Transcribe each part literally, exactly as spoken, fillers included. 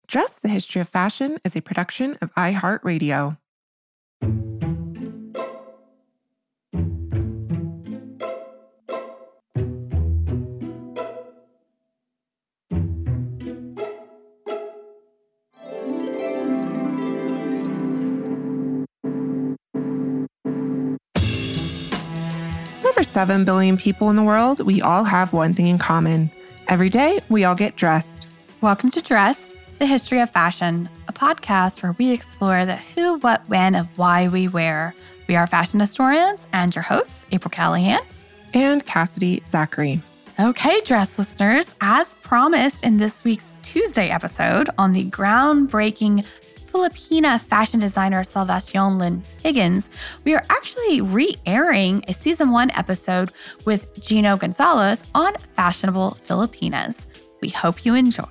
Dress, the History of Fashion is a production of iHeartRadio. Over seven billion people in the world, we all have one thing in common. Every day, we all get dressed. Welcome to Dress, the History of Fashion, a podcast where we explore the who, what, when of why we wear. We are fashion historians and your hosts, April Callahan and Cassidy Zachary. Okay, Dress listeners, as promised in this week's Tuesday episode on the groundbreaking Filipina fashion designer Salvacion Lynn Higgins, we are actually re-airing a season one episode with Gino Gonzalez on fashionable Filipinas. We hope you enjoy.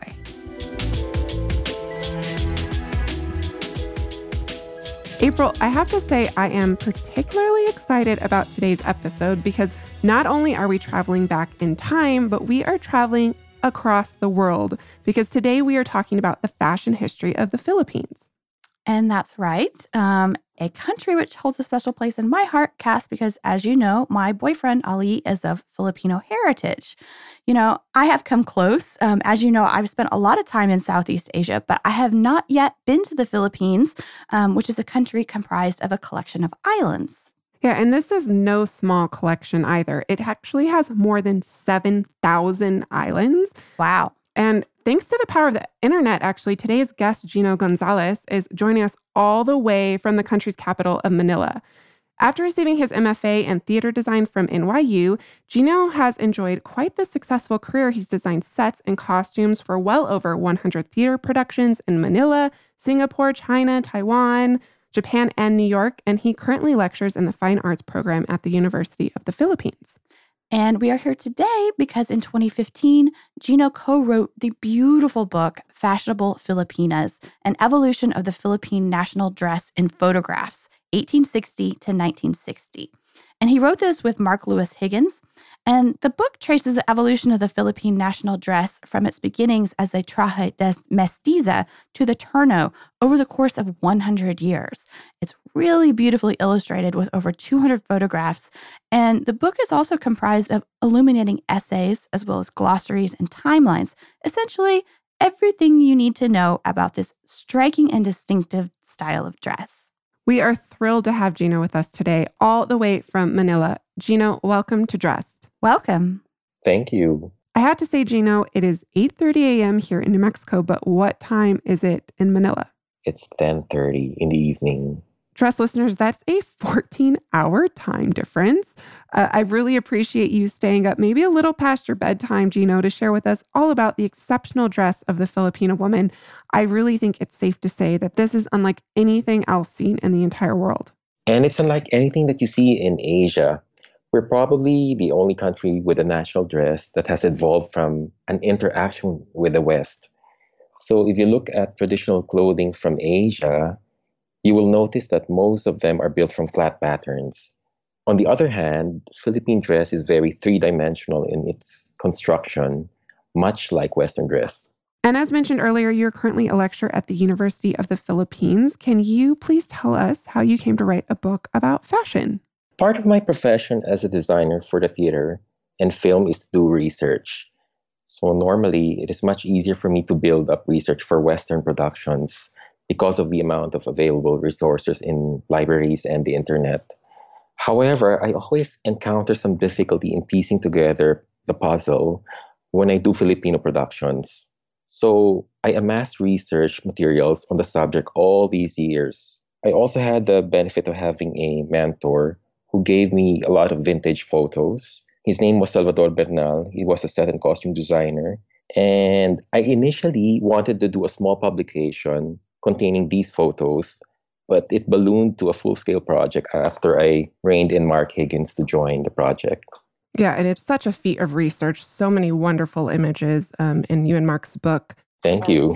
April, I have to say I am particularly excited about today's episode because not only are we traveling back in time, but we are traveling across the world because today we are talking about the fashion history of the Philippines. And that's right. Um, a country which holds a special place in my heart, Cass, because as you know, my boyfriend Ali is of Filipino heritage. You know, I have come close. Um, as you know, I've spent a lot of time in Southeast Asia, but I have not yet been to the Philippines, um, which is a country comprised of a collection of islands. Yeah, and this is no small collection either. It actually has more than seven thousand islands. Wow. And thanks to the power of the internet, actually, today's guest, Gino Gonzalez, is joining us all the way from the country's capital of Manila. After receiving his M F A in theater design from N Y U, Gino has enjoyed quite the successful career. He's designed sets and costumes for well over one hundred theater productions in Manila, Singapore, China, Taiwan, Japan, and New York, and he currently lectures in the Fine Arts program at the University of the Philippines. And we are here today because in twenty fifteen, Gino co-wrote the beautiful book, Fashionable Filipinas, an evolution of the Philippine national dress in photographs, eighteen sixty to nineteen sixty. And he wrote this with Mark Lewis Higgins. And the book traces the evolution of the Philippine national dress from its beginnings as the traje de mestiza to the terno over the course of one hundred years. It's really beautifully illustrated with over two hundred photographs. And the book is also comprised of illuminating essays as well as glossaries and timelines. Essentially, everything you need to know about this striking and distinctive style of dress. We are thrilled to have Gino with us today, all the way from Manila. Gino, welcome to Dressed. Welcome. Thank you. I have to say, Gino, it is eight thirty a.m. here in New Mexico, but what time is it in Manila? It's ten thirty in the evening. Dress listeners, that's a fourteen-hour time difference. Uh, I really appreciate you staying up maybe a little past your bedtime, Gino, to share with us all about the exceptional dress of the Filipina woman. I really think it's safe to say that this is unlike anything else seen in the entire world. And it's unlike anything that you see in Asia. We're probably the only country with a national dress that has evolved from an interaction with the West. So if you look at traditional clothing from Asia, you will notice that most of them are built from flat patterns. On the other hand, Philippine dress is very three-dimensional in its construction, much like Western dress. And as mentioned earlier, you're currently a lecturer at the University of the Philippines. Can you please tell us how you came to write a book about fashion? Part of my profession as a designer for the theater and film is to do research. So normally, it is much easier for me to build up research for Western productions because of the amount of available resources in libraries and the internet. However, I always encounter some difficulty in piecing together the puzzle when I do Filipino productions. So I amassed research materials on the subject all these years. I also had the benefit of having a mentor who gave me a lot of vintage photos. His name was Salvador Bernal. He was a set and costume designer. And I initially wanted to do a small publication containing these photos, but it ballooned to a full-scale project after I reined in Mark Higgins to join the project. Yeah, and it's such a feat of research. So many wonderful images um, in you and Mark's book. Thank you.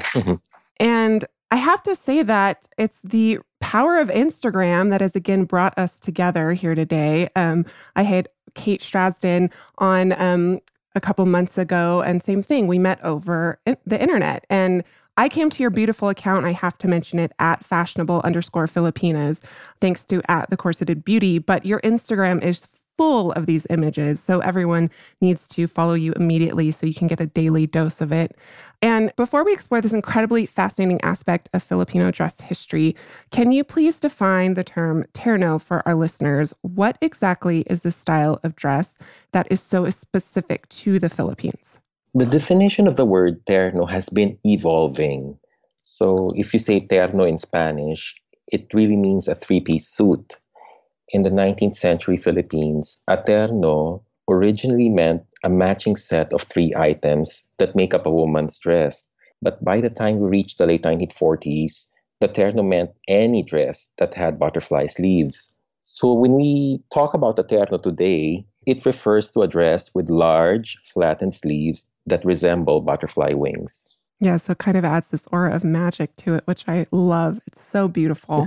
And I have to say that it's the power of Instagram that has again brought us together here today. Um, I had Kate Stradsden on um, a couple months ago, and same thing. We met over the internet, and I came to your beautiful account, I have to mention it, at fashionable underscore Filipinas, thanks to at the Corseted Beauty, but your Instagram is full of these images. So everyone needs to follow you immediately so you can get a daily dose of it. And before we explore this incredibly fascinating aspect of Filipino dress history, can you please define the term terno for our listeners? What exactly is the style of dress that is so specific to the Philippines? The definition of the word terno has been evolving. So if you say terno in Spanish, it really means a three-piece suit. In the nineteenth century Philippines, a terno originally meant a matching set of three items that make up a woman's dress. But by the time we reached the late nineteen forties, the terno meant any dress that had butterfly sleeves. So when we talk about the terno today, it refers to a dress with large, flattened sleeves that resemble butterfly wings. Yeah, so it kind of adds this aura of magic to it, which I love. It's so beautiful.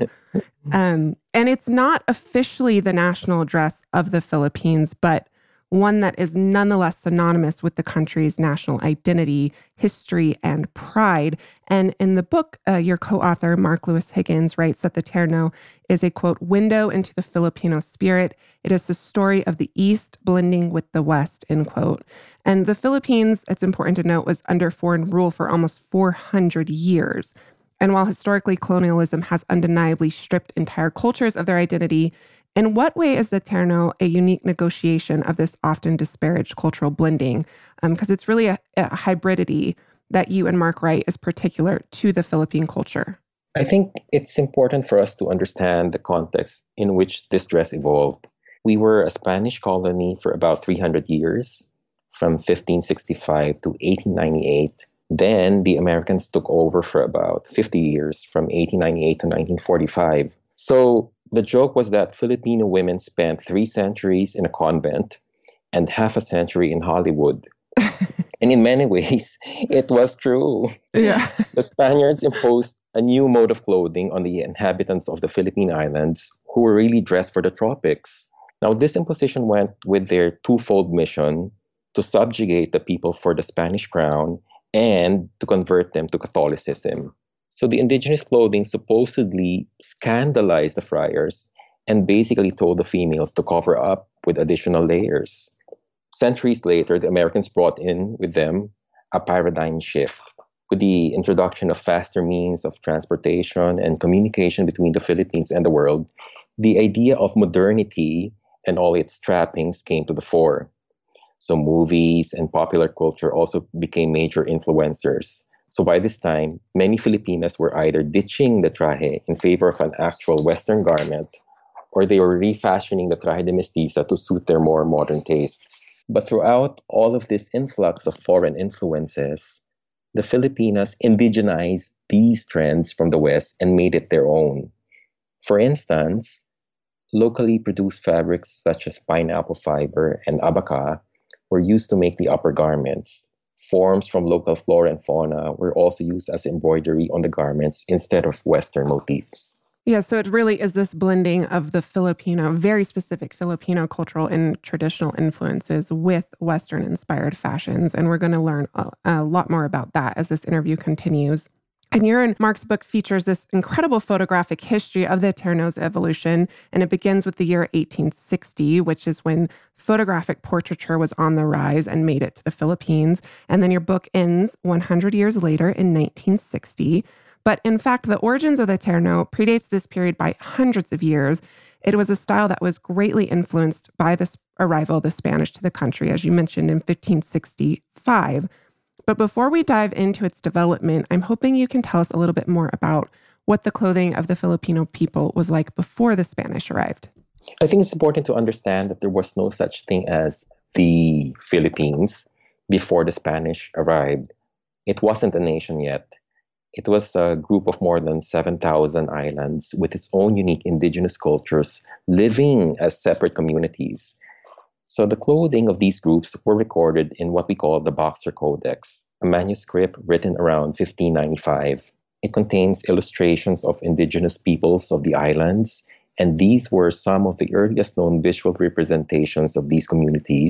um, and it's not officially the national dress of the Philippines, but one that is nonetheless synonymous with the country's national identity, history, and pride. And in the book, uh, your co-author, Mark Lewis Higgins, writes that the terno is a, quote, window into the Filipino spirit. It is the story of the East blending with the West, end quote. And the Philippines, it's important to note, was under foreign rule for almost four hundred years. And while historically colonialism has undeniably stripped entire cultures of their identity, in what way is the terno a unique negotiation of this often disparaged cultural blending? Because um, it's really a, a hybridity that you and Mark write is particular to the Philippine culture. I think it's important for us to understand the context in which this dress evolved. We were a Spanish colony for about three hundred years, from fifteen sixty-five to eighteen ninety-eight. Then the Americans took over for about fifty years, from eighteen ninety-eight to nineteen forty-five. So the joke was that Filipino women spent three centuries in a convent and half a century in Hollywood. And in many ways, it was true. Yeah. The Spaniards imposed a new mode of clothing on the inhabitants of the Philippine Islands, who were really dressed for the tropics. Now, this imposition went with their twofold mission to subjugate the people for the Spanish crown and to convert them to Catholicism. So the indigenous clothing supposedly scandalized the friars and basically told the females to cover up with additional layers. Centuries later, the Americans brought in with them a paradigm shift. With the introduction of faster means of transportation and communication between the Philippines and the world, the idea of modernity and all its trappings came to the fore. So movies and popular culture also became major influencers. So by this time, many Filipinas were either ditching the traje in favor of an actual Western garment, or they were refashioning the traje de mestiza to suit their more modern tastes. But throughout all of this influx of foreign influences, the Filipinas indigenized these trends from the West and made it their own. For instance, locally produced fabrics such as pineapple fiber and abaca were used to make the upper garments. Forms from local flora and fauna were also used as embroidery on the garments instead of Western motifs. Yeah, so it really is this blending of the Filipino, very specific Filipino cultural and traditional influences with Western-inspired fashions. And we're going to learn a, a lot more about that as this interview continues. And your and Mark's book features this incredible photographic history of the terno's evolution, and it begins with the year eighteen sixty, which is when photographic portraiture was on the rise and made it to the Philippines. And then your book ends one hundred years later in nineteen sixty. But in fact, the origins of the terno predates this period by hundreds of years. It was a style that was greatly influenced by the arrival of the Spanish to the country, as you mentioned, in fifteen sixty-five. But before we dive into its development, I'm hoping you can tell us a little bit more about what the clothing of the Filipino people was like before the Spanish arrived. I think it's important to understand that there was no such thing as the Philippines before the Spanish arrived. It wasn't a nation yet. It was a group of more than seven thousand islands with its own unique indigenous cultures living as separate communities. So the clothing of these groups were recorded in what we call the Boxer Codex, a manuscript written around fifteen ninety-five. It contains illustrations of indigenous peoples of the islands, and these were some of the earliest known visual representations of these communities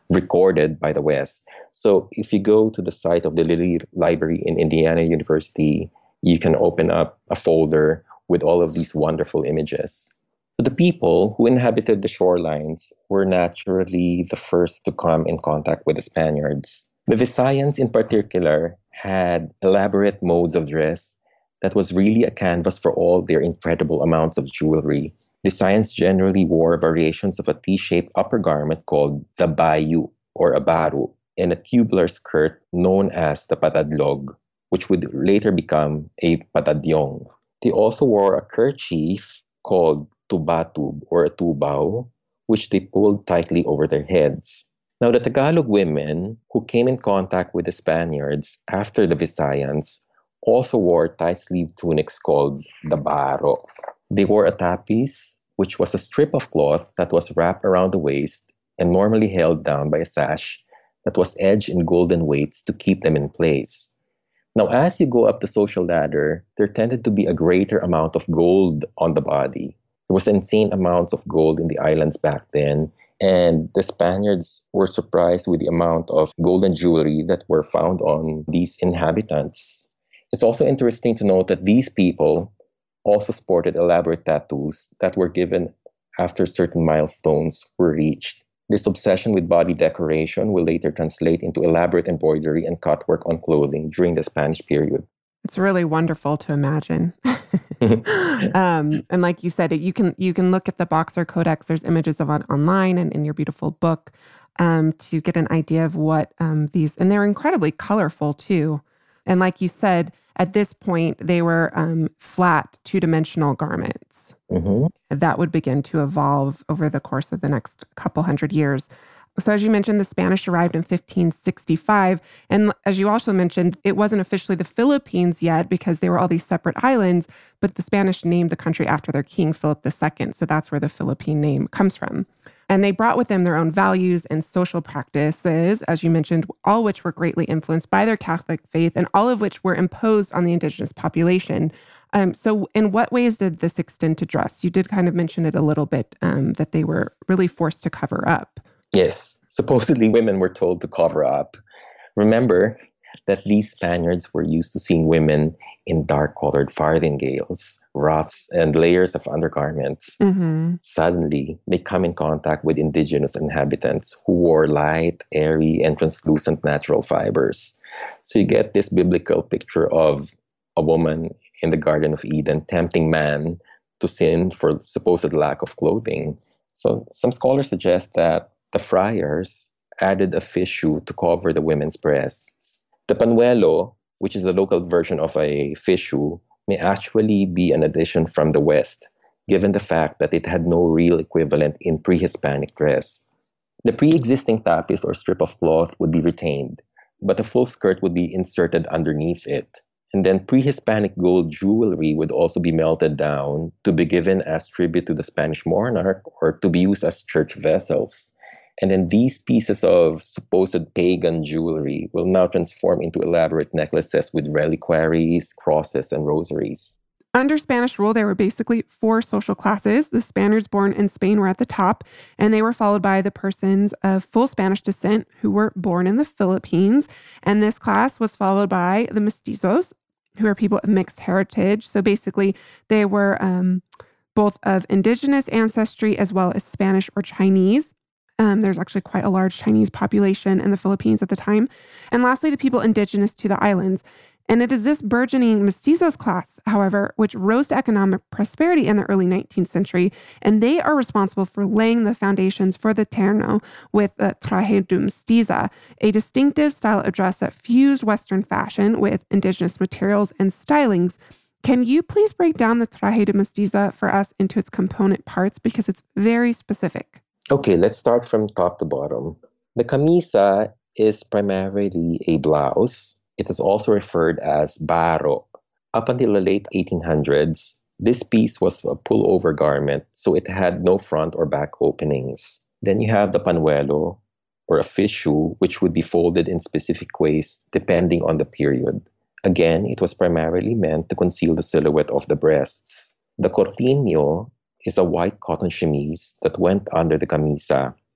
recorded by the West. So if you go to the site of the Lilly Library in Indiana University, you can open up a folder with all of these wonderful images. The people who inhabited the shorelines were naturally the first to come in contact with the Spaniards. The Visayans in particular had elaborate modes of dress that was really a canvas for all their incredible amounts of jewelry. Visayans generally wore variations of a T-shaped upper garment called the bayu or a baru and a tubular skirt known as the patadlog, which would later become a patadyong. They also wore a kerchief called tubatub or a tubao, which they pulled tightly over their heads. Now, the Tagalog women who came in contact with the Spaniards after the Visayans also wore tight-sleeved tunics called the baro. They wore a tapis, which was a strip of cloth that was wrapped around the waist and normally held down by a sash that was edged in golden weights to keep them in place. Now, as you go up the social ladder, there tended to be a greater amount of gold on the body. There was insane amounts of gold in the islands back then, and the Spaniards were surprised with the amount of golden jewelry that were found on these inhabitants. It's also interesting to note that these people also sported elaborate tattoos that were given after certain milestones were reached. This obsession with body decoration will later translate into elaborate embroidery and cutwork on clothing during the Spanish period. It's really wonderful to imagine. um, and like you said, you can you can look at the Boxer Codex. There's images of it online and in your beautiful book um, to get an idea of what um, these, and they're incredibly colorful too. And like you said, at this point, they were um, flat, two-dimensional garments Mm-hmm. that would begin to evolve over the course of the next couple hundred years. So as you mentioned, the Spanish arrived in fifteen sixty-five. And as you also mentioned, it wasn't officially the Philippines yet because they were all these separate islands, but the Spanish named the country after their king, Philip the Second. So that's where the Philippine name comes from. And they brought with them their own values and social practices, as you mentioned, all which were greatly influenced by their Catholic faith and all of which were imposed on the indigenous population. Um, so in what ways did this extend to dress? You did kind of mention it a little bit, um, that they were really forced to cover up. Yes, supposedly women were told to cover up. Remember that these Spaniards were used to seeing women in dark-colored farthingales, ruffs, and layers of undergarments. Mm-hmm. Suddenly, they come in contact with indigenous inhabitants who wore light, airy, and translucent natural fibers. So you get this biblical picture of a woman in the Garden of Eden tempting man to sin for supposed lack of clothing. So some scholars suggest that the friars added a fish shoe to cover the women's breasts. The panuelo, which is the local version of a fish shoe, may actually be an addition from the West, given the fact that it had no real equivalent in pre-Hispanic dress. The pre-existing tapis or strip of cloth would be retained, but a full skirt would be inserted underneath it. And then pre-Hispanic gold jewelry would also be melted down to be given as tribute to the Spanish monarch or to be used as church vessels. And then these pieces of supposed pagan jewelry will now transform into elaborate necklaces with reliquaries, crosses, and rosaries. Under Spanish rule, there were basically four social classes. The Spaniards born in Spain were at the top, and they were followed by the persons of full Spanish descent who were born in the Philippines. And this class was followed by the mestizos, who are people of mixed heritage. So basically, they were um, both of indigenous ancestry as well as Spanish or Chinese. Um, there's actually quite a large Chinese population in the Philippines at the time. And lastly, the people indigenous to the islands. And it is this burgeoning mestizos class, however, which rose to economic prosperity in the early nineteenth century, and they are responsible for laying the foundations for the terno with the traje de mestiza, a distinctive style of dress that fused Western fashion with indigenous materials and stylings. Can you please break down the traje de mestiza for us into its component parts because it's very specific? Okay, let's start from top to bottom. The camisa is primarily a blouse. It is also referred as baro. Up until the late eighteen hundreds, this piece was a pullover garment, so it had no front or back openings. Then you have the panuelo, or a fish shoe, which would be folded in specific ways depending on the period. Again, it was primarily meant to conceal the silhouette of the breasts. The corpiño is a white cotton chemise that went under the camisa.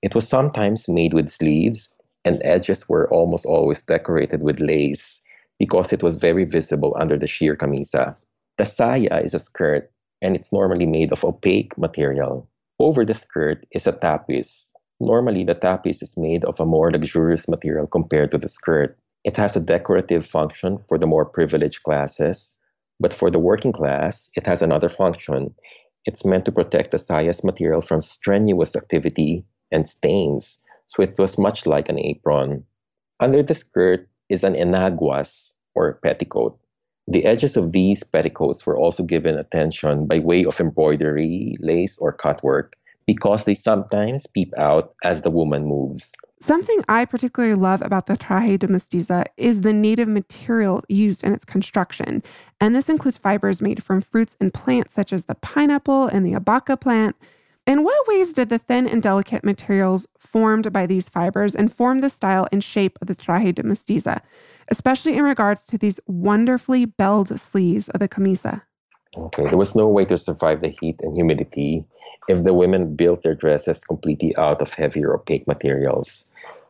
It was sometimes made with sleeves, and edges were almost always decorated with lace because it was very visible under the sheer camisa. The saya is a skirt, and it's normally made of opaque material. Over the skirt is a tapis. Normally, the tapis is made of a more luxurious material compared to the skirt. It has a decorative function for the more privileged classes, but for the working class, it has another function. It's meant to protect the saya's material from strenuous activity and stains, so it was much like an apron. Under the skirt is an enaguas, or petticoat. The edges of these petticoats were also given attention by way of embroidery, lace, or cutwork, because they sometimes peep out as the woman moves. Something I particularly love about the traje de mestiza is the native material used in its construction. And this includes fibers made from fruits and plants such as the pineapple and the abaca plant. In what ways did the thin and delicate materials formed by these fibers inform the style and shape of the traje de mestiza, especially in regards to these wonderfully belled sleeves of the camisa? Okay, there was no way to survive the heat and humidity if the women built their dresses completely out of heavier opaque materials.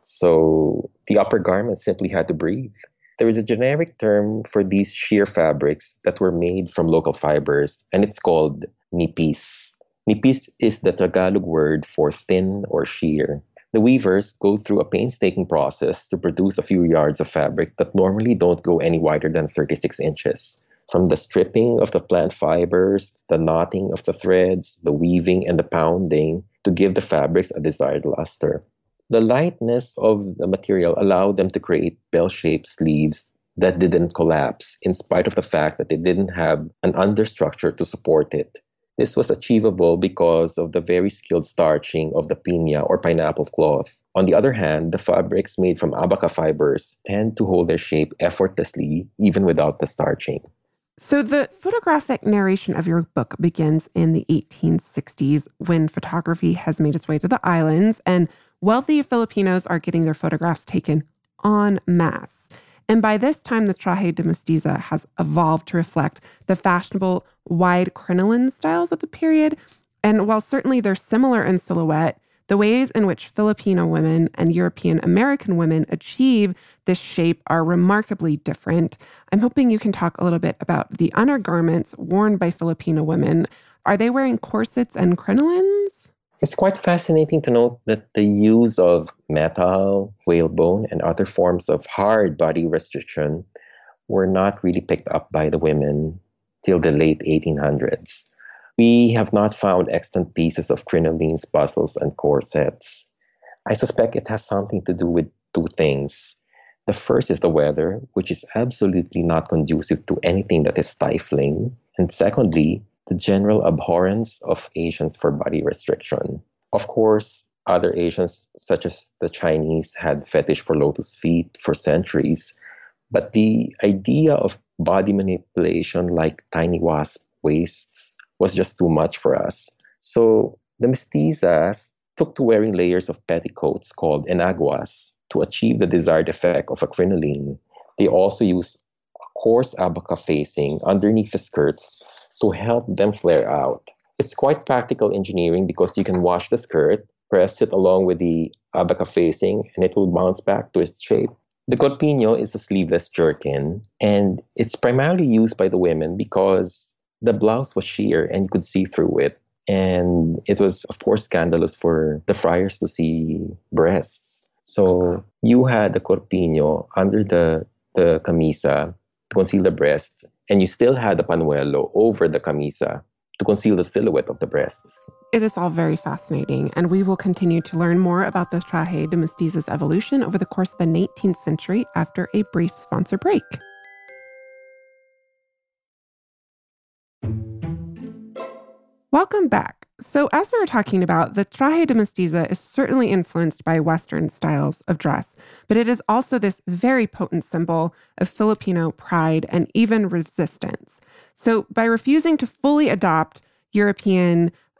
So the upper garments simply had to breathe. There is a generic term for these sheer fabrics that were made from local fibers, and it's called nipis. Nipis is the Tagalog word for thin or sheer. The weavers go through a painstaking process to produce a few yards of fabric that normally don't go any wider than thirty-six inches. From the stripping of the plant fibers, the knotting of the threads, the weaving, and the pounding to give the fabrics a desired luster. The lightness of the material allowed them to create bell-shaped sleeves that didn't collapse, in spite of the fact that they didn't have an understructure to support it. This was achievable because of the very skilled starching of the piña or pineapple cloth. On the other hand, the fabrics made from abaca fibers tend to hold their shape effortlessly, even without the starching. So the photographic narration of your book begins in the eighteen sixties when photography has made its way to the islands and wealthy Filipinos are getting their photographs taken en masse. And by this time, the traje de mestiza has evolved to reflect the fashionable wide crinoline styles of the period. And while certainly they're similar in silhouette, the ways in which Filipino women and European American women achieve this shape are remarkably different. I'm hoping you can talk a little bit about the undergarments worn by Filipino women. Are they wearing corsets and crinolines? It's quite fascinating to note that the use of metal, whalebone, and other forms of hard body restriction were not really picked up by the women till the late eighteen hundreds. We have not found extant pieces of crinolines, bustles, and corsets. I suspect it has something to do with two things. The first is the weather, which is absolutely not conducive to anything that is stifling. And secondly, the general abhorrence of Asians for body restriction. Of course, other Asians, such as the Chinese, had fetish for lotus feet for centuries. But the idea of body manipulation like tiny wasp waists was just too much for us. So the mestizas took to wearing layers of petticoats called enaguas to achieve the desired effect of a crinoline. They also used coarse abaca facing underneath the skirts to help them flare out. It's quite practical engineering because you can wash the skirt, press it along with the abaca facing, and it will bounce back to its shape. The corpiño is a sleeveless jerkin, and it's primarily used by the women because the blouse was sheer and you could see through it. And it was, of course, scandalous for the friars to see breasts. So you had the corpiño under the, the camisa to conceal the breasts, and you still had the panuelo over the camisa to conceal the silhouette of the breasts. It is all very fascinating, and we will continue to learn more about the traje de mestiza's evolution over the course of the nineteenth century after a brief sponsor break. Welcome back. So as we were talking about, the traje de mestiza is certainly influenced by Western styles of dress, but it is also this very potent symbol of Filipino pride and even resistance. So by refusing to fully adopt European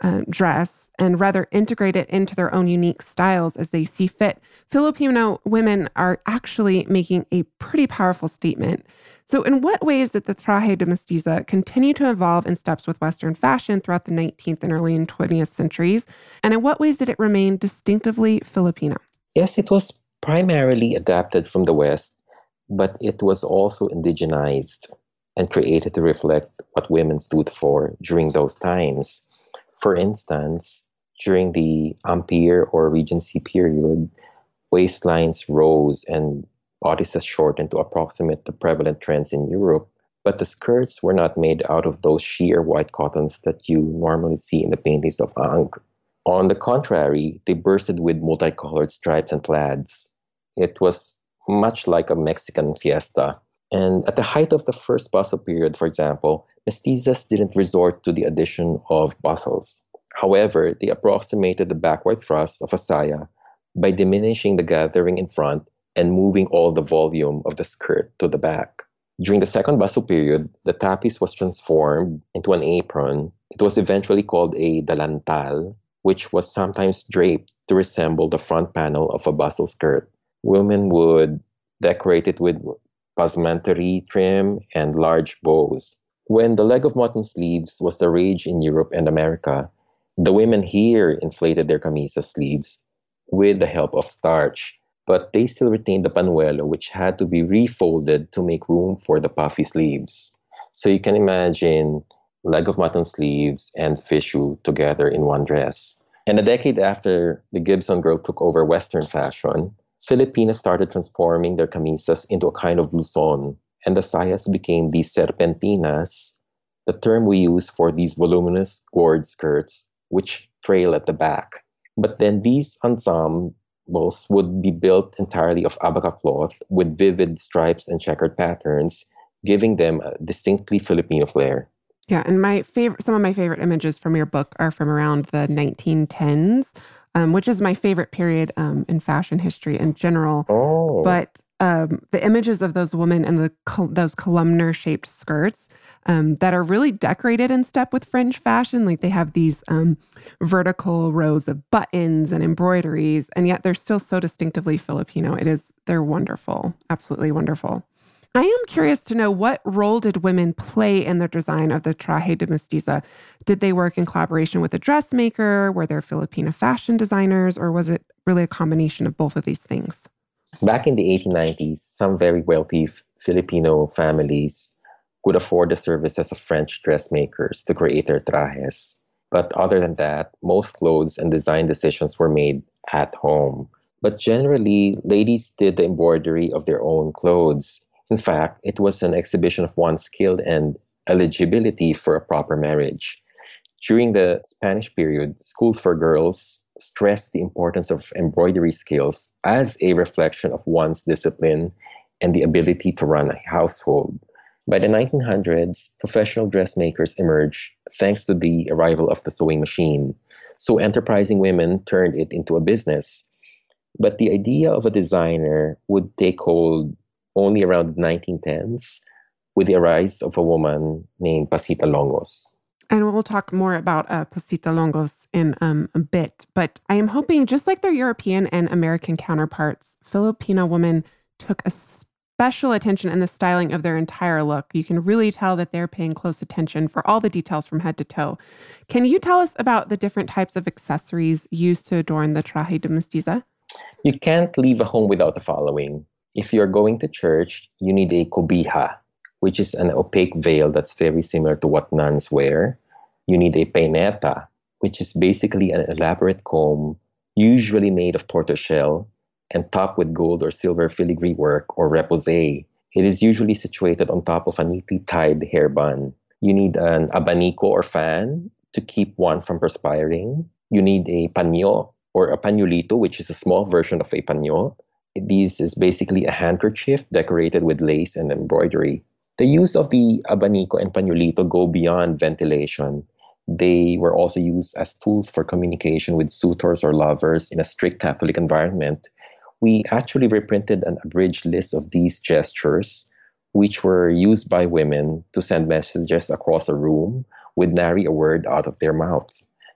um, dress and rather integrate it into their own unique styles as they see fit, Filipino women are actually making a pretty powerful statement. So in what ways did the traje de mestiza continue to evolve in steps with Western fashion throughout the nineteenth and early twentieth centuries? And in what ways did it remain distinctively Filipino? Yes, it was primarily adapted from the West, but it was also indigenized and created to reflect what women stood for during those times. For instance, during the Empire or Regency period, waistlines rose and bodices shortened to approximate the prevalent trends in Europe, but the skirts were not made out of those sheer white cottons that you normally see in the paintings of Ang. On the contrary, they bursted with multicolored stripes and plaids. It was much like a Mexican fiesta. And at the height of the first bustle period, for example, mestizas didn't resort to the addition of bustles. However, they approximated the backward thrust of a saya by diminishing the gathering in front and moving all the volume of the skirt to the back. During the second bustle period, the tapis was transformed into an apron. It was eventually called a dalantal, which was sometimes draped to resemble the front panel of a bustle skirt. Women would decorate it with passementerie trim and large bows. When the leg of mutton sleeves was the rage in Europe and America, the women here inflated their camisa sleeves with the help of starch, but they still retained the panuelo, which had to be refolded to make room for the puffy sleeves. So you can imagine leg of mutton sleeves and fichu together in one dress. And a decade after the Gibson Girl took over Western fashion, Filipinas started transforming their camisas into a kind of blouson, and the sayas became these serpentinas, the term we use for these voluminous gored skirts, which trail at the back. But then these ensembles would be built entirely of abaca cloth with vivid stripes and checkered patterns, giving them a distinctly Filipino flair. Yeah, and my favorite, some of my favorite images from your book are from around the nineteen tens, um, which is my favorite period um, in fashion history in general. Oh. But um, the images of those women and the col- those columnar-shaped skirts um, that are really decorated in step with French fashion, like they have these um, vertical rows of buttons and embroideries, and yet they're still so distinctively Filipino. It is, they're wonderful, absolutely wonderful. I am curious to know, what role did women play in the design of the traje de mestiza? Did they work in collaboration with a dressmaker? Were there Filipino fashion designers? Or was it really a combination of both of these things? Back in the eighteen nineties, some very wealthy Filipino families could afford the services of French dressmakers to create their trajes. But other than that, most clothes and design decisions were made at home. But generally, ladies did the embroidery of their own clothes. In fact, it was an exhibition of one's skill and eligibility for a proper marriage. During the Spanish period, schools for girls stressed the importance of embroidery skills as a reflection of one's discipline and the ability to run a household. By the nineteen hundreds, professional dressmakers emerged thanks to the arrival of the sewing machine. So enterprising women turned it into a business. But the idea of a designer would take hold only around the nineteen tens with the rise of a woman named Pasita Longos. And we'll talk more about uh, Pasita Longos in um, a bit. But I am hoping, just like their European and American counterparts, Filipino women took a special attention in the styling of their entire look. You can really tell that they're paying close attention for all the details from head to toe. Can you tell us about the different types of accessories used to adorn the traje de mestiza? You can't leave a home without the following. If you're going to church, you need a cobija, which is an opaque veil that's very similar to what nuns wear. You need a peineta, which is basically an elaborate comb, usually made of tortoiseshell, and topped with gold or silver filigree work or repoussé. It is usually situated on top of a neatly tied hair bun. You need an abanico or fan to keep one from perspiring. You need a paño or a pañuelito, which is a small version of a paño. This is basically a handkerchief decorated with lace and embroidery. The use of the abanico and pañuelito go beyond ventilation. They were also used as tools for communication with suitors or lovers in a strict Catholic environment. We actually reprinted an abridged list of these gestures, which were used by women to send messages across a room with nary a word out of their mouths.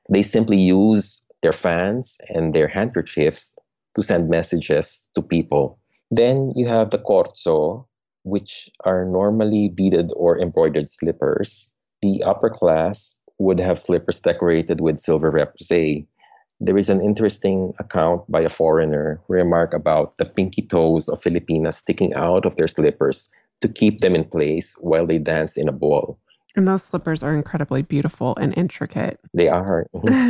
They simply use their fans and their handkerchiefs to send messages to people. Then you have the corzo, which are normally beaded or embroidered slippers. The upper class would have slippers decorated with silver repoussé. There is an interesting account by a foreigner who remarked about the pinky toes of Filipinas sticking out of their slippers to keep them in place while they dance in a ball. And those slippers are incredibly beautiful and intricate. They are.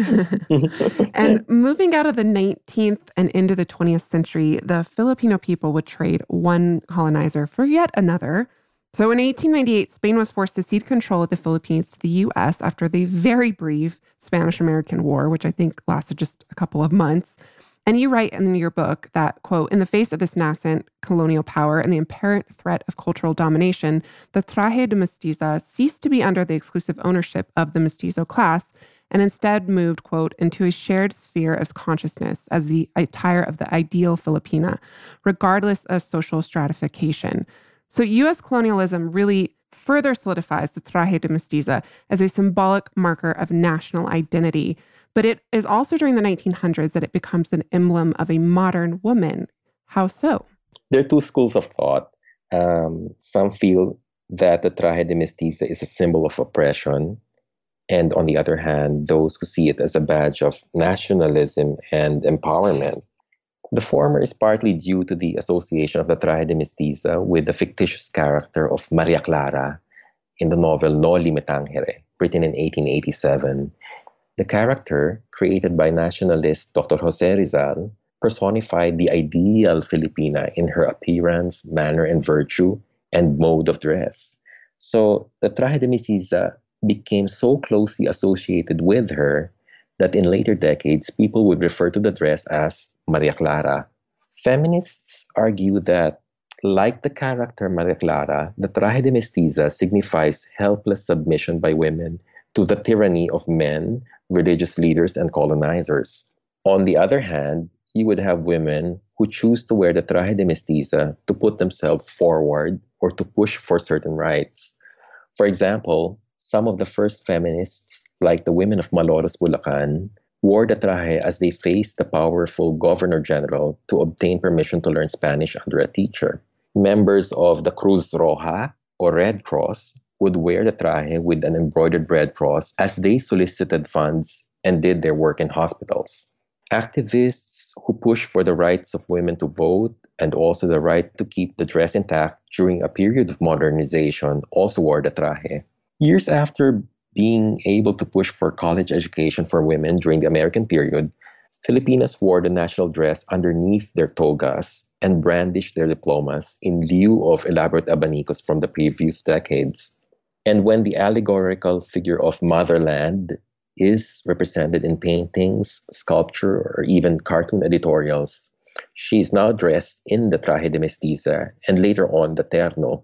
And moving out of the nineteenth and into the twentieth century, the Filipino people would trade one colonizer for yet another. So in eighteen ninety-eight, Spain was forced to cede control of the Philippines to the U S after the very brief Spanish-American War, which I think lasted just a couple of months. And you write in your book that, quote, in the face of this nascent colonial power and the apparent threat of cultural domination, the traje de mestiza ceased to be under the exclusive ownership of the mestizo class and instead moved, quote, into a shared sphere of consciousness as the attire of the ideal Filipina, regardless of social stratification. So U S colonialism really further solidifies the traje de mestiza as a symbolic marker of national identity. But it is also during the nineteen hundreds that it becomes an emblem of a modern woman. How so? There are two schools of thought. Um, some feel that the traje de mestiza is a symbol of oppression. And on the other hand, those who see it as a badge of nationalism and empowerment. The former is partly due to the association of the traje de mestiza with the fictitious character of Maria Clara in the novel Noli Me Tangere, written in eighteen eighty-seven. The character, created by nationalist Doctor Jose Rizal, personified the ideal Filipina in her appearance, manner, and virtue, and mode of dress. So the traje de mestiza became so closely associated with her that in later decades, people would refer to the dress as Maria Clara. Feminists argue that, like the character Maria Clara, the traje de mestiza signifies helpless submission by women to the tyranny of men, religious leaders, and colonizers. On the other hand, you would have women who choose to wear the traje de mestiza to put themselves forward or to push for certain rights. For example, some of the first feminists, like the women of Malolos, Bulacan, wore the traje as they faced the powerful Governor General to obtain permission to learn Spanish under a teacher. Members of the Cruz Roja, or Red Cross, would wear the traje with an embroidered red cross as they solicited funds and did their work in hospitals. Activists who pushed for the rights of women to vote and also the right to keep the dress intact during a period of modernization also wore the traje. Years after being able to push for college education for women during the American period, Filipinas wore the national dress underneath their togas and brandished their diplomas in lieu of elaborate abanicos from the previous decades. And when the allegorical figure of motherland is represented in paintings, sculpture, or even cartoon editorials, she is now dressed in the traje de mestiza and later on the terno.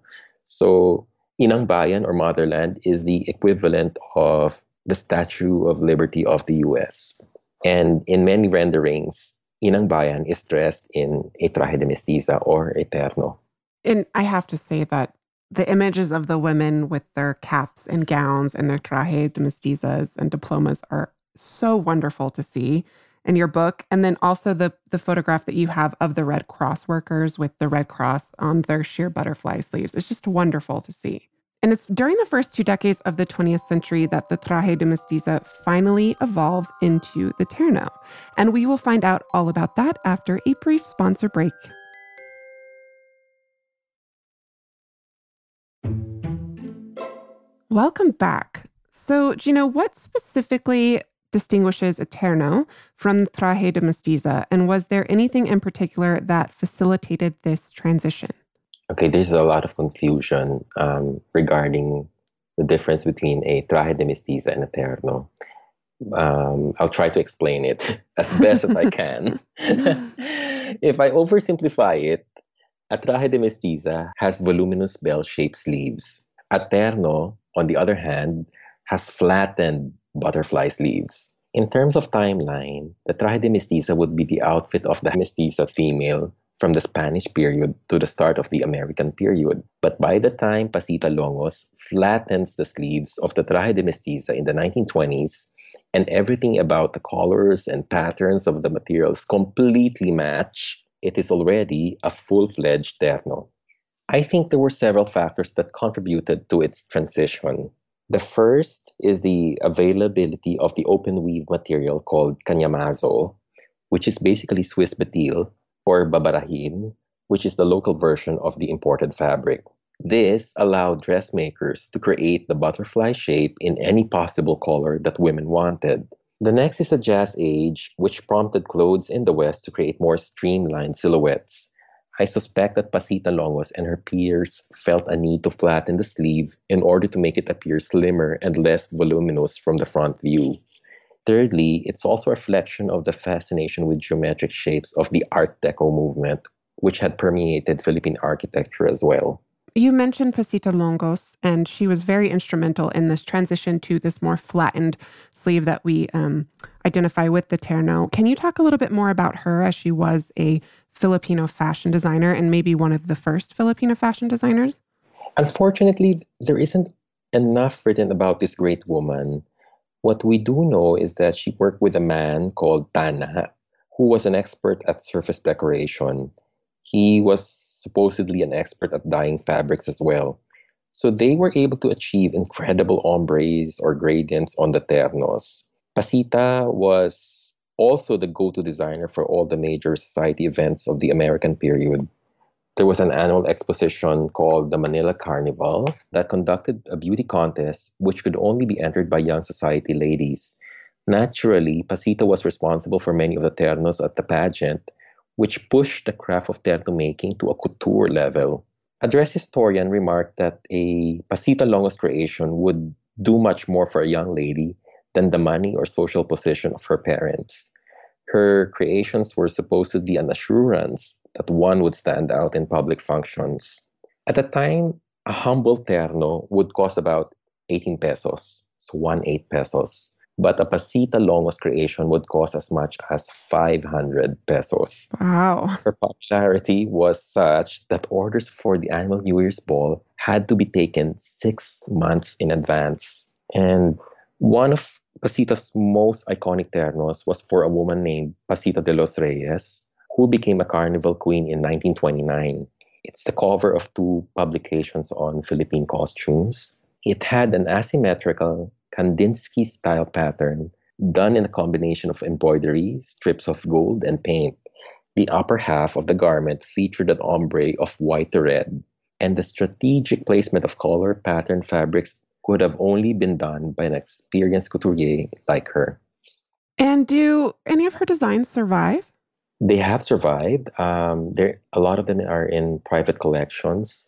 So Inang Bayan or Motherland is the equivalent of the Statue of Liberty of the U S. And in many renderings, Inang Bayan is dressed in a traje de mestiza or a terno. And I have to say that the images of the women with their caps and gowns and their traje de mestizas and diplomas are so wonderful to see in your book. And then also the, the photograph that you have of the Red Cross workers with the Red Cross on their sheer butterfly sleeves. It's just wonderful to see. And it's during the first two decades of the twentieth century that the traje de mestiza finally evolves into the terno. And we will find out all about that after a brief sponsor break. Welcome back. So, Gino, what specifically distinguishes a terno from the traje de mestiza? And was there anything in particular that facilitated this transition? Okay, there's a lot of confusion um, regarding the difference between a traje de mestiza and a terno. Um, I'll try to explain it as best as I can. If I oversimplify it, a traje de mestiza has voluminous bell-shaped sleeves. A terno, on the other hand, has flattened butterfly sleeves. In terms of timeline, the traje de mestiza would be the outfit of the mestiza female from the Spanish period to the start of the American period. But by the time Pasita Longos flattens the sleeves of the traje de mestiza in the nineteen twenties, and everything about the colors and patterns of the materials completely match, it is already a full-fledged terno. I think there were several factors that contributed to its transition. The first is the availability of the open weave material called kanyamazo, which is basically Swiss batil, or babarahin, which is the local version of the imported fabric. This allowed dressmakers to create the butterfly shape in any possible color that women wanted. The next is the Jazz Age, which prompted clothes in the West to create more streamlined silhouettes. I suspect that Pasita Longos and her peers felt a need to flatten the sleeve in order to make it appear slimmer and less voluminous from the front view. Thirdly, it's also a reflection of the fascination with geometric shapes of the Art Deco movement, which had permeated Philippine architecture as well. You mentioned Pasita Longos, and she was very instrumental in this transition to this more flattened sleeve that we um, identify with the terno. Can you talk a little bit more about her, as she was a Filipino fashion designer and maybe one of the first Filipino fashion designers? Unfortunately, there isn't enough written about this great woman. What we do know is that she worked with a man called Tana, who was an expert at surface decoration. He was supposedly an expert at dyeing fabrics as well. So they were able to achieve incredible ombres or gradients on the ternos. Pasita was also the go-to designer for all the major society events of the American period. There was an annual exposition called the Manila Carnival that conducted a beauty contest which could only be entered by young society ladies. Naturally, Pasita was responsible for many of the ternos at the pageant, which pushed the craft of terno making to a couture level. A dress historian remarked that a Pasita Longos creation would do much more for a young lady than the money or social position of her parents. Her creations were supposedly an assurance that one would stand out in public functions. At the time, a humble terno would cost about eighteen pesos, so one eight pesos. But a Pasita Longos creation would cost as much as five hundred pesos. Wow. Her popularity was such that orders for the annual New Year's ball had to be taken six months in advance. And one of Pasita's most iconic ternos was for a woman named Pasita de los Reyes, who became a carnival queen in nineteen twenty-nine. It's the cover of two publications on Philippine costumes. It had an asymmetrical Kandinsky-style pattern done in a combination of embroidery, strips of gold, and paint. The upper half of the garment featured an ombre of white to red, and the strategic placement of color pattern fabrics could have only been done by an experienced couturier like her. And do any of her designs survive? They have survived. Um, there, a lot of them are in private collections.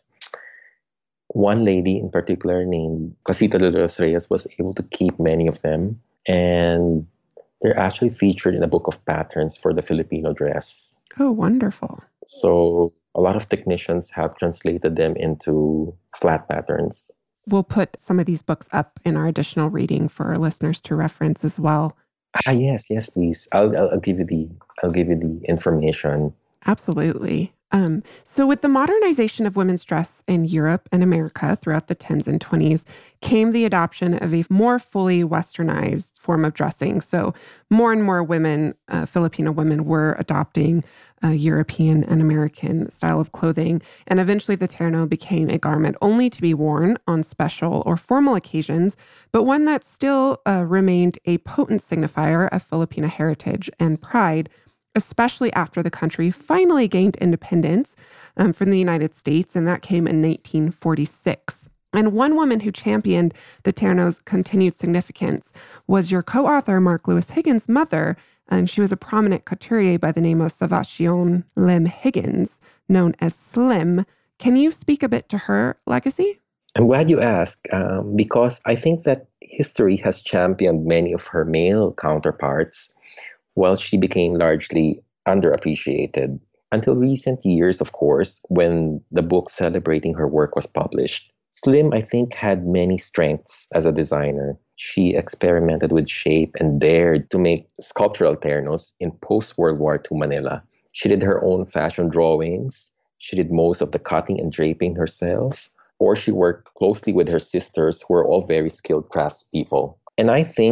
One lady in particular named Pasita de los Reyes was able to keep many of them, and they're actually featured in a book of patterns for the Filipino dress. Oh, wonderful. So a lot of technicians have translated them into flat patterns. We'll put some of these books up in our additional reading for our listeners to reference as well. Ah, yes, yes, please. I'll, I'll, I'll give you the I'll give you the information. Absolutely. Um, so with the modernization of women's dress in Europe and America throughout the tens and twenties came the adoption of a more fully westernized form of dressing. So more and more women, uh, Filipino women, were adopting a European and American style of clothing. And eventually the terno became a garment only to be worn on special or formal occasions, but one that still uh, remained a potent signifier of Filipino heritage and pride, especially after the country finally gained independence um, from the United States, and that came in nineteen forty-six. And one woman who championed the terno's continued significance was your co-author, Mark Lewis Higgins' mother, and she was a prominent couturier by the name of Salvacion Lim Higgins, known as Slim. Can you speak a bit to her legacy? I'm glad you asked, um, because I think that history has championed many of her male counterparts, while she became largely underappreciated. Until recent years, of course, when the book celebrating her work was published. Slim, I think, had many strengths as a designer. She experimented with shape and dared to make sculptural ternos in post-World War Two Manila. She did her own fashion drawings. She did most of the cutting and draping herself, or she worked closely with her sisters, who were all very skilled craftspeople. And I think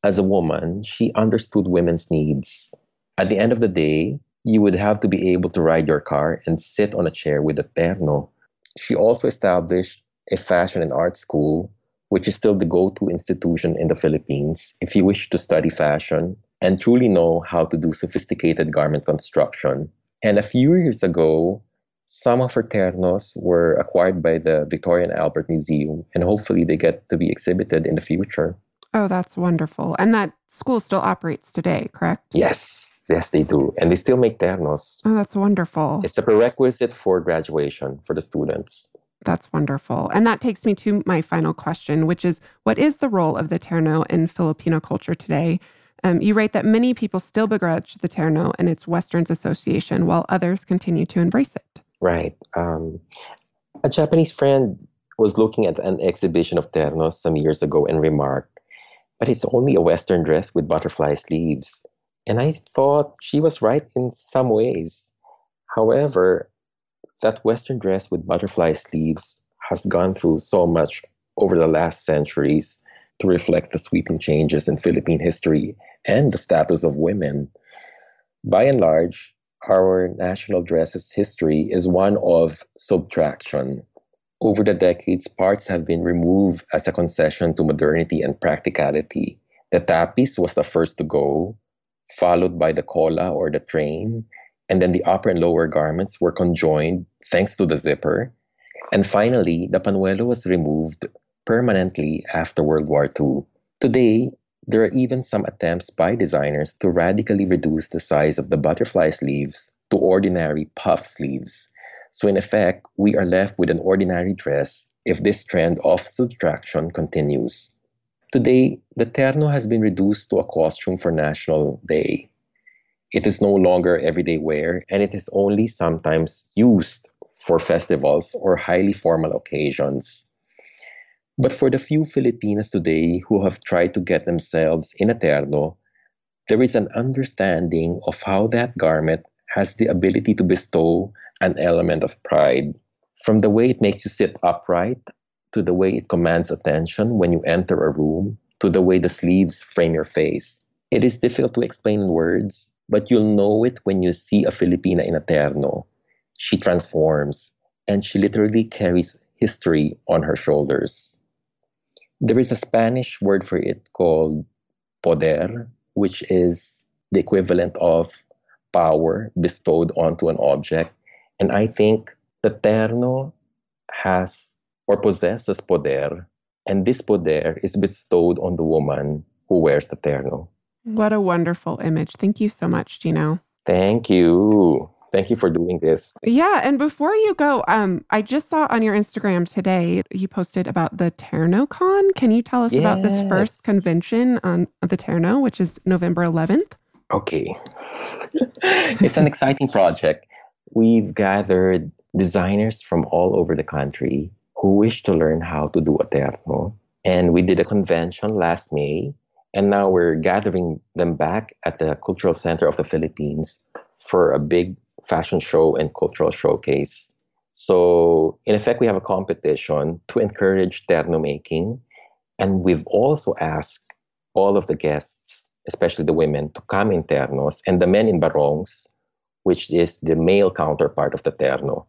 As a woman, she understood women's needs. At the end of the day, you would have to be able to ride your car and sit on a chair with a terno. She also established a fashion and art school, which is still the go-to institution in the Philippines if you wish to study fashion and truly know how to do sophisticated garment construction. And a few years ago, some of her ternos were acquired by the Victoria and Albert Museum, and hopefully they get to be exhibited in the future. Oh, that's wonderful. And that school still operates today, correct? Yes, yes, they do. And they still make ternos. Oh, that's wonderful. It's a prerequisite for graduation for the students. That's wonderful. And that takes me to my final question, which is, what is the role of the terno in Filipino culture today? Um, you write that many people still begrudge the terno and its Westerns association, while others continue to embrace it. Right. Um, a Japanese friend was looking at an exhibition of ternos some years ago and remarked, but it's only a Western dress with butterfly sleeves. And I thought she was right in some ways. However, that Western dress with butterfly sleeves has gone through so much over the last centuries to reflect the sweeping changes in Philippine history and the status of women. By and large, our national dress's history is one of subtraction. Over the decades, parts have been removed as a concession to modernity and practicality. The tapis was the first to go, followed by the cola or the train, and then the upper and lower garments were conjoined thanks to the zipper. And finally, the panuelo was removed permanently after World War Two. Today, there are even some attempts by designers to radically reduce the size of the butterfly sleeves to ordinary puff sleeves. So in effect, we are left with an ordinary dress if this trend of subtraction continues. Today, the terno has been reduced to a costume for National Day. It is no longer everyday wear, and it is only sometimes used for festivals or highly formal occasions. But for the few Filipinos today who have tried to get themselves in a terno, there is an understanding of how that garment has the ability to bestow an element of pride. From the way it makes you sit upright, to the way it commands attention when you enter a room, to the way the sleeves frame your face. It is difficult to explain in words, but you'll know it when you see a Filipina in a terno. She transforms, and she literally carries history on her shoulders. There is a Spanish word for it called poder, which is the equivalent of power bestowed onto an object. And I think the terno has or possesses poder, and this poder is bestowed on the woman who wears the terno. What a wonderful image. Thank you so much, Gino. Thank you. Thank you for doing this. Yeah, and before you go, um, I just saw on your Instagram today, you posted about the TernoCon. Can you tell us Yes. about this first convention on the Terno, which is November eleventh? Okay. It's an exciting project. We've gathered designers from all over the country who wish to learn how to do a terno. And we did a convention last May, and now we're gathering them back at the Cultural Center of the Philippines for a big fashion show and cultural showcase. So, in effect, we have a competition to encourage terno making. And we've also asked all of the guests, especially the women, to come in ternos, and the men in barongs, which is the male counterpart of the terno.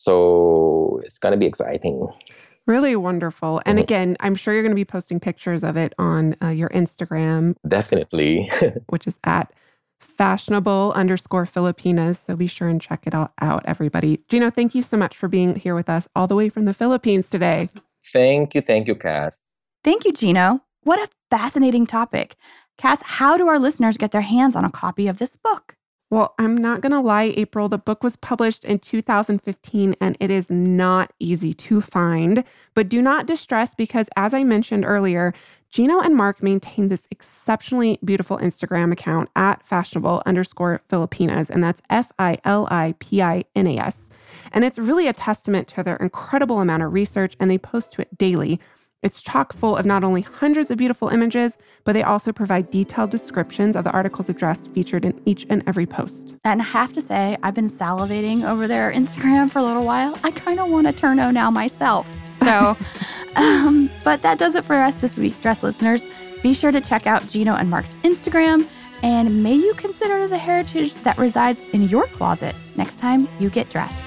So, it's going to be exciting. Really wonderful. And Mhm. again, I'm sure you're going to be posting pictures of it on uh, your Instagram, Definitely. which is at fashionable underscore Filipinas. So be sure and check it all out, everybody. Gino, thank you so much for being here with us all the way from the Philippines today. Thank you. Thank you, Cass. Thank you, Gino. What a fascinating topic. Cass, how do our listeners get their hands on a copy of this book? Well, I'm not going to lie, April. The book was published in two thousand fifteen, and it is not easy to find. But do not distress because, as I mentioned earlier, Gino and Mark maintain this exceptionally beautiful Instagram account at fashionable underscore Filipinas, and that's F I L I P I N A S. And it's really a testament to their incredible amount of research, and they post to it daily. It's chock full of not only hundreds of beautiful images, but they also provide detailed descriptions of the articles of dress featured in each and every post. And I have to say, I've been salivating over their Instagram for a little while. I kind of want a terno now myself. So Um, but that does it for us this week, Dress listeners. Be sure to check out Gino and Mark's Instagram, and may you consider the heritage that resides in your closet next time you get dressed.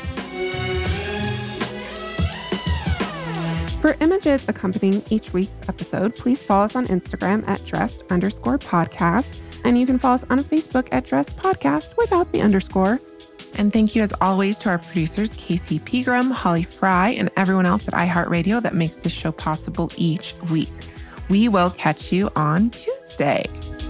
For images accompanying each week's episode, please follow us on Instagram at dressed underscore podcast. And you can follow us on Facebook at dressed podcast without the underscore. And thank you as always to our producers, Casey Pegram, Holly Fry, and everyone else at iHeartRadio that makes this show possible each week. We will catch you on Tuesday.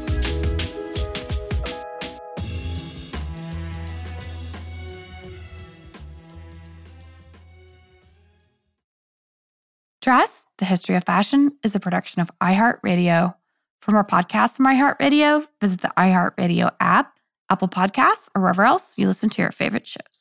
Dress, The History of Fashion is a production of iHeartRadio. For more podcasts from iHeartRadio, visit the iHeartRadio app, Apple Podcasts, or wherever else you listen to your favorite shows.